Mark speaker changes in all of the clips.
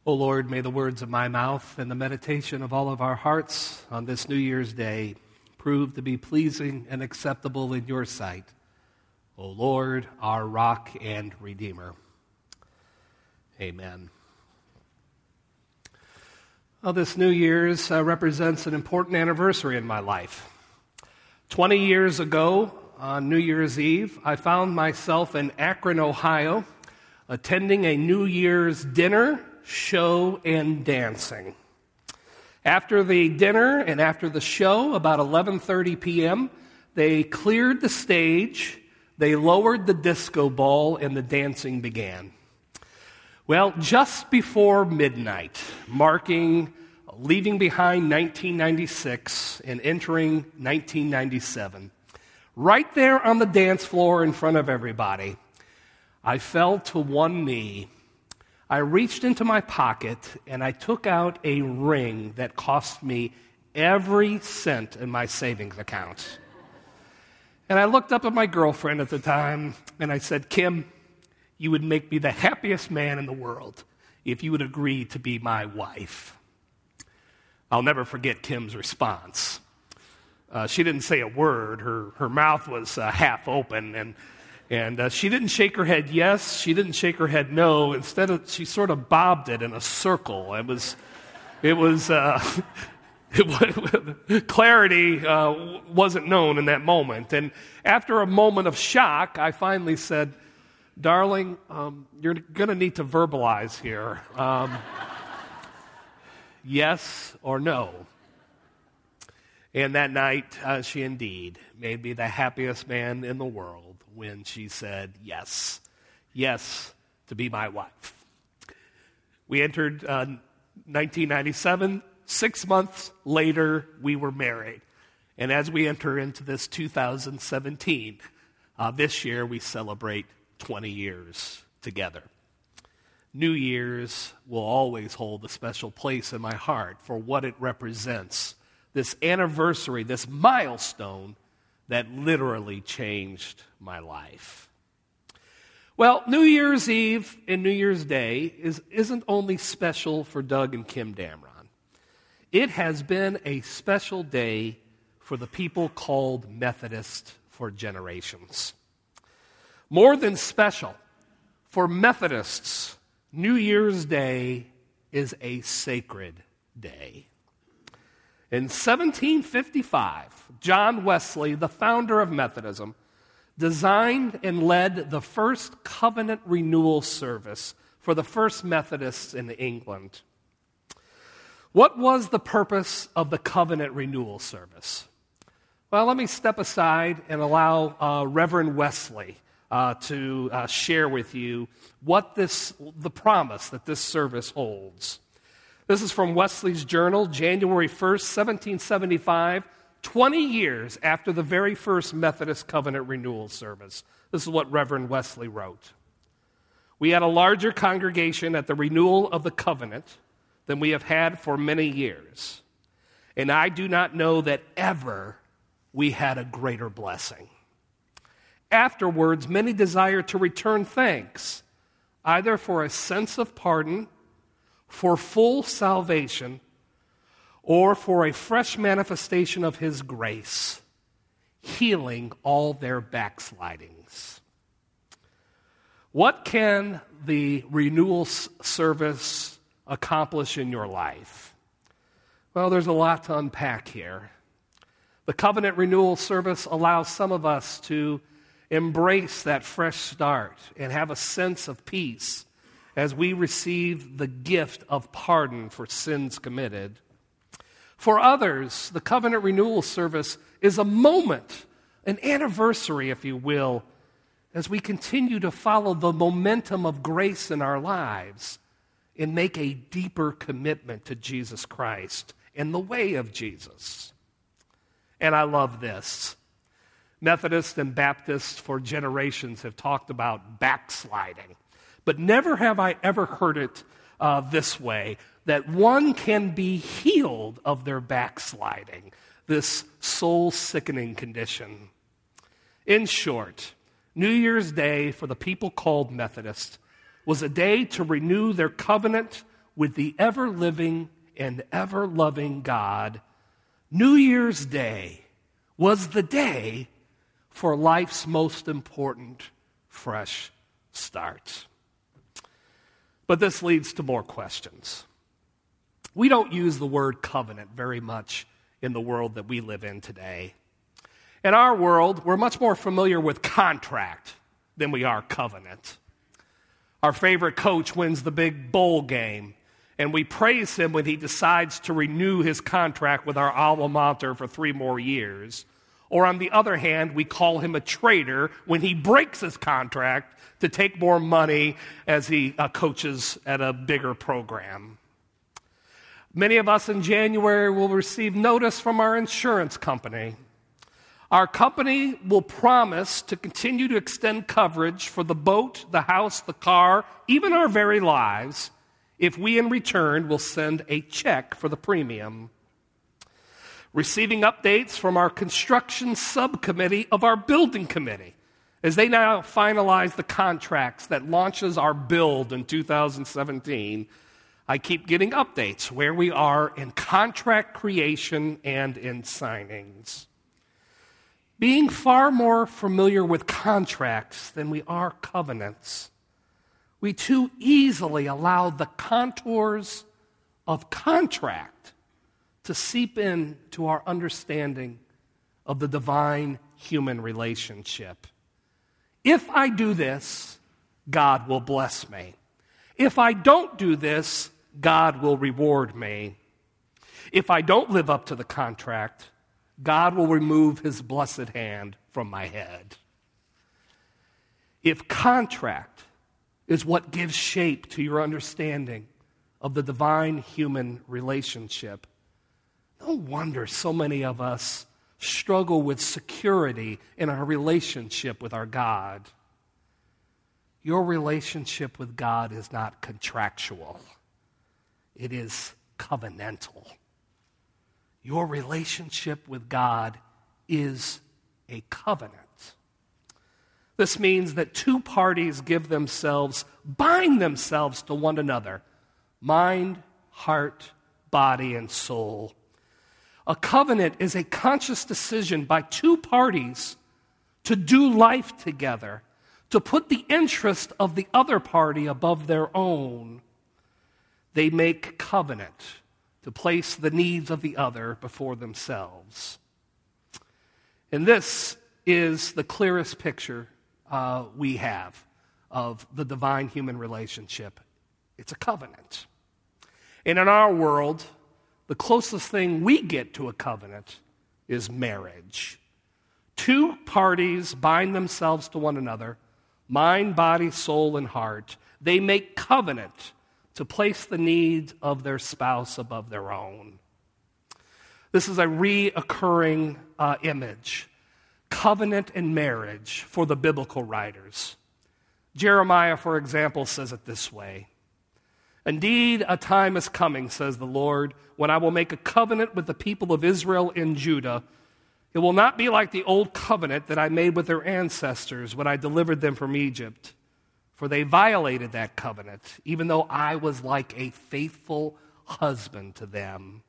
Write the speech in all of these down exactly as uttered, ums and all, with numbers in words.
Speaker 1: O Lord, may the words of my mouth and the meditation of all of our hearts on this New Year's Day prove to be pleasing and acceptable in your sight. O Lord, our rock and redeemer. Amen. Well, this New Year's uh, represents an important anniversary in my life. Twenty years ago, on New Year's Eve, I found myself in Akron, Ohio, attending a New Year's dinner, show, and dancing. After the dinner and after the show, about eleven thirty p.m., they cleared the stage, they lowered the disco ball, and the dancing began. Well, just before midnight, marking leaving behind nineteen ninety-six and entering nineteen ninety-seven, right there on the dance floor in front of everybody, I fell to one knee. I reached into my pocket and I took out a ring that cost me every cent in my savings account. And I looked up at my girlfriend at the time and I said, "Kim, you would make me the happiest man in the world if you would agree to be my wife." I'll never forget Kim's response. Uh, she didn't say a word. Her her mouth was uh, half open, and and uh, she didn't shake her head yes. She didn't shake her head no. Instead, of, she sort of bobbed it in a circle. It was it was uh, it was clarity uh, wasn't known in that moment. And after a moment of shock, I finally said, "Darling, um, you're going to need to verbalize here. Um, yes or no?" And that night, uh, she indeed made me the happiest man in the world when she said yes, yes, to be my wife. We entered uh, nineteen ninety-seven. Six months later, we were married. And as we enter into this two thousand seventeen, uh, this year we celebrate twenty years together. New Year's will always hold a special place in my heart for what it represents. This anniversary, this milestone that literally changed my life. Well, New Year's Eve and New Year's Day is, isn't only special for Doug and Kim Damron. It has been a special day for the people called Methodist for generations. More than special, for Methodists, New Year's Day is a sacred day. In seventeen fifty-five, John Wesley, the founder of Methodism, designed and led the first covenant renewal service for the first Methodists in England. What was the purpose of the covenant renewal service? Well, let me step aside and allow uh, Reverend Wesley uh, to uh, share with you what this, the promise that this service holds. This is from Wesley's Journal, January first, seventeen seventy-five, twenty years after the very first Methodist covenant renewal service. This is what Reverend Wesley wrote. "We had a larger congregation at the renewal of the covenant than we have had for many years, and I do not know that ever we had a greater blessing. Afterwards, many desire to return thanks, either for a sense of pardon, for full salvation, or for a fresh manifestation of His grace, healing all their backslidings." What can the renewal service accomplish in your life? Well, there's a lot to unpack here. The covenant renewal service allows some of us to embrace that fresh start and have a sense of peace as we receive the gift of pardon for sins committed. For others, the covenant renewal service is a moment, an anniversary, if you will, as we continue to follow the momentum of grace in our lives and make a deeper commitment to Jesus Christ and the way of Jesus. And I love this. Methodists and Baptists for generations have talked about backsliding. But never have I ever heard it uh, this way, that one can be healed of their backsliding, this soul-sickening condition. In short, New Year's Day for the people called Methodist was a day to renew their covenant with the ever-living and ever-loving God, New Year's Day was the day for life's most important fresh start. But this leads to more questions. We don't use the word covenant very much in the world that we live in today. In our world, we're much more familiar with contract than we are covenant. Our favorite coach wins the big bowl game, and we praise him when he decides to renew his contract with our alma mater for three more years. Or on the other hand, we call him a traitor when he breaks his contract to take more money as he uh, coaches at a bigger program. Many of us in January will receive notice from our insurance company. Our company will promise to continue to extend coverage for the boat, the house, the car, even our very lives, if we in return will send a check for the premium. Receiving updates from our construction subcommittee of our building committee, as they now finalize the contracts that launches our build in two thousand seventeen, I keep getting updates where we are in contract creation and in signings. Being far more familiar with contracts than we are covenants, we too easily allow the contours of contract to seep into our understanding of the divine human relationship. If I do this, God will bless me. If I don't do this, God will reward me. If I don't live up to the contract, God will remove his blessed hand from my head. If contract is what gives shape to your understanding of the divine human relationship, no wonder so many of us struggle with security in our relationship with our God. Your relationship with God is not contractual. It is covenantal. Your relationship with God is a covenant. This means that two parties give themselves, bind themselves to one another, mind, heart, body, and soul. A covenant is a conscious decision by two parties to do life together, to put the interest of the other party above their own. They make covenant to place the needs of the other before themselves. And this is the clearest picture uh, we have of the divine human relationship. It's a covenant. And in our world, the closest thing we get to a covenant is marriage. Two parties bind themselves to one another, mind, body, soul, and heart. They make covenant to place the needs of their spouse above their own. This is a reoccurring uh, image, covenant and marriage for the biblical writers. Jeremiah, for example, says it this way. Indeed, a time is coming, says the Lord, when I will make a covenant with the people of Israel and Judah. It will not be like the old covenant that I made with their ancestors when I delivered them from Egypt. For they violated that covenant, even though I was like a faithful husband to them.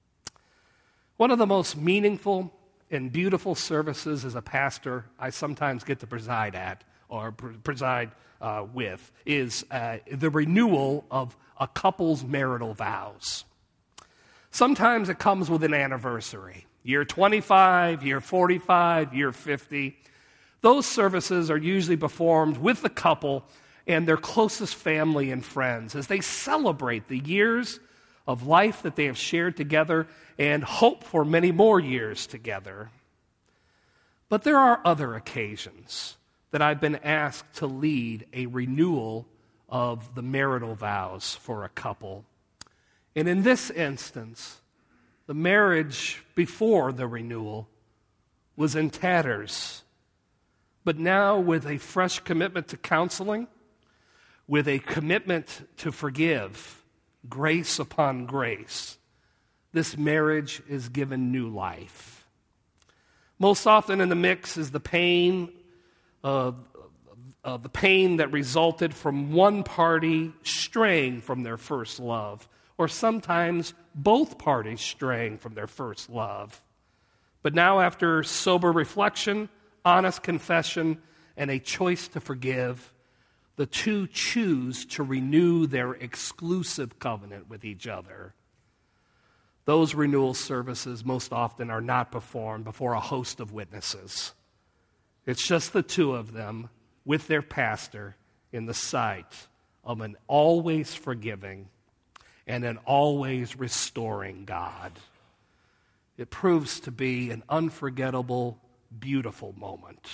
Speaker 1: One of the most meaningful and beautiful services as a pastor I sometimes get to preside at or preside uh, with is uh, the renewal of a couple's marital vows. Sometimes it comes with an anniversary. Year twenty-five, year forty-five, year fifty. Those services are usually performed with the couple and their closest family and friends as they celebrate the years of life that they have shared together and hope for many more years together. But there are other occasions that I've been asked to lead a renewal of the marital vows for a couple. And in this instance, the marriage before the renewal was in tatters. But now, with a fresh commitment to counseling, with a commitment to forgive, grace upon grace, this marriage is given new life. Most often in the mix is the pain of, uh, the pain that resulted from one party straying from their first love, or sometimes both parties straying from their first love. But now, after sober reflection, honest confession, and a choice to forgive, the two choose to renew their exclusive covenant with each other. Those renewal services most often are not performed before a host of witnesses. It's just the two of them with their pastor in the sight of an always forgiving and an always restoring God. It proves to be an unforgettable, beautiful moment.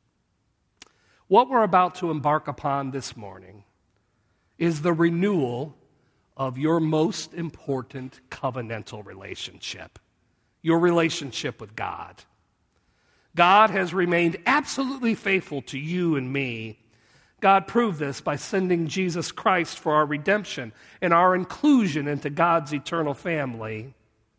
Speaker 1: What we're about to embark upon this morning is the renewal of your most important covenantal relationship, your relationship with God. God has remained absolutely faithful to you and me. God proved this by sending Jesus Christ for our redemption and our inclusion into God's eternal family.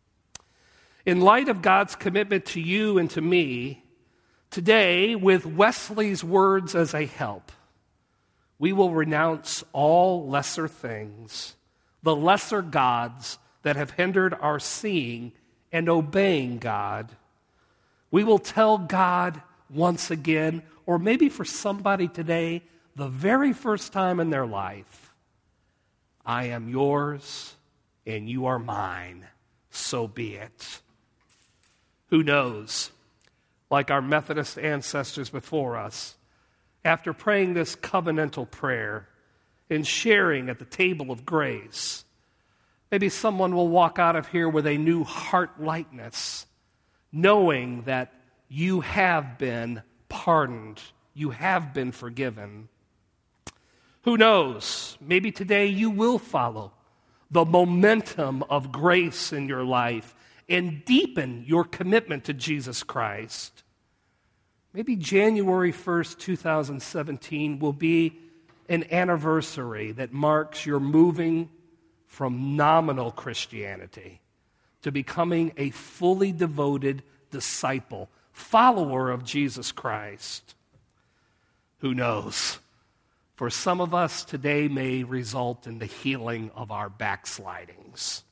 Speaker 1: In light of God's commitment to you and to me, today, with Wesley's words as a help, we will renounce all lesser things, the lesser gods that have hindered our seeing and obeying God. We will tell God once again, or maybe for somebody today, the very first time in their life, I am yours and you are mine, so be it. Who knows? Like our Methodist ancestors before us, after praying this covenantal prayer and sharing at the table of grace, maybe someone will walk out of here with a new heart lightness, knowing that you have been pardoned, you have been forgiven. Who knows? Maybe today you will follow the momentum of grace in your life and deepen your commitment to Jesus Christ. Maybe January first, twenty seventeen will be an anniversary that marks your moving from nominal Christianity to becoming a fully devoted disciple, follower of Jesus Christ. Who knows? For some of us, today may result in the healing of our backslidings.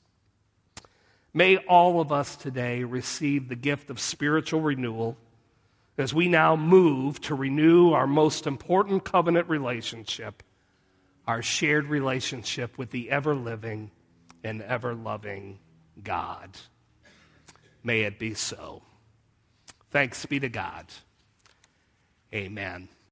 Speaker 1: May all of us today receive the gift of spiritual renewal as we now move to renew our most important covenant relationship, our shared relationship with the ever-living and ever-loving God. May it be so. Thanks be to God. Amen.